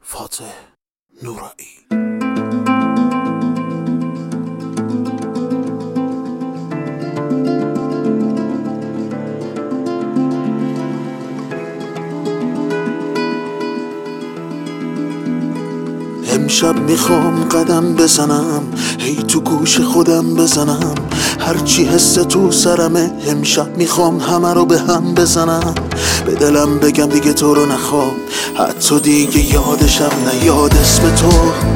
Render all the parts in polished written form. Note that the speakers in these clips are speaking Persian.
فاتح نورایی. امشب میخوام قدم بزنم، هی تو گوش خودم بزنم، هرچی حس تو سرمه. امشب میخوام همه رو به هم بزنم، به دلم بگم دیگه تو رو نخوام، حتی دیگه یادشم نیاد اسم تو،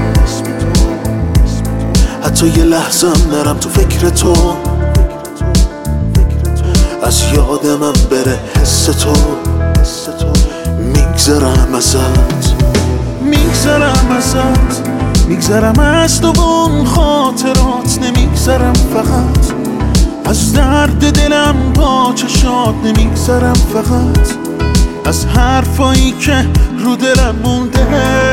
حتی یه لحظم نرم تو فکر تو، از یاد من بره حس تو. میگذرم ازت، میگذرم ازت، میگذرم از تو اون خاطرات، نمیگذرم فقط از درد دلم با چشات، نمیگذرم فقط از حرفایی که رو دلم مونده.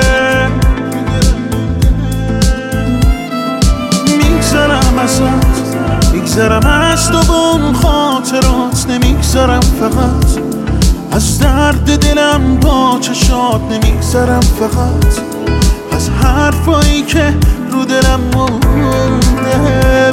میگذرم ازت، میگذرم از تو اون خاطرات، نمیگذرم فقط از درد دلم با چشات، نمیگذرم فقط از حرفایی که رو دلم مونده.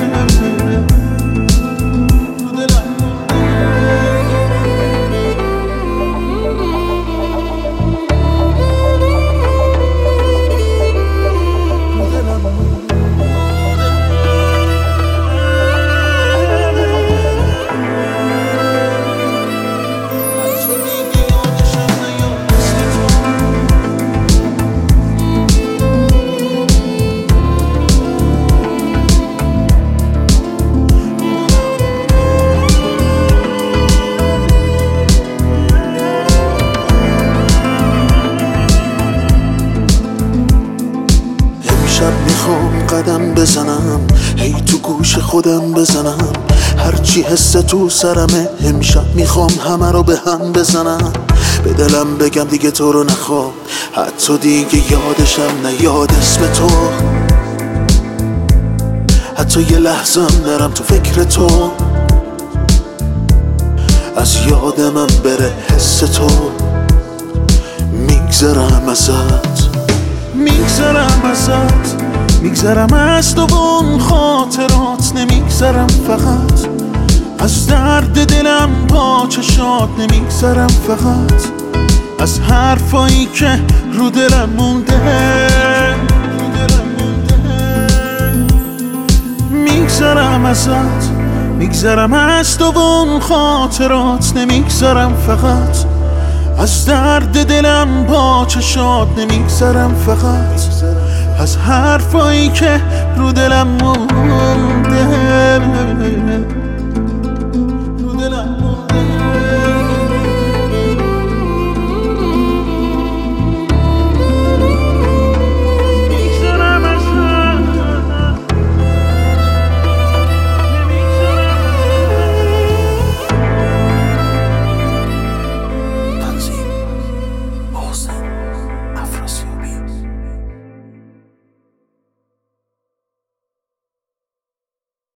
میخوام قدم بزنم، هی تو گوش خودم بزنم، هرچی حس تو سرمه. امشب میخوام همه رو به هم بزنم، به دلم بگم دیگه تو رو نخوام، حتی دیگه یادشم نیاد اسم تو، حتی یه لحظم نرم تو فکر تو، از یاد من بره حس تو. میگذرم ازت، میگذرم ازت، میگذرم از تو اون خاطرات، نمیگذرم فقط از درد دلم با چشات، نمیگذرم فقط از حرفایی که رو دلم مونده. میگذرم ازت، میگذرم از تو اون خاطرات، نمیگذرم فقط از درد دلم با چشات، نمیگذرم فقط از حرفایی که رو دلم مونده.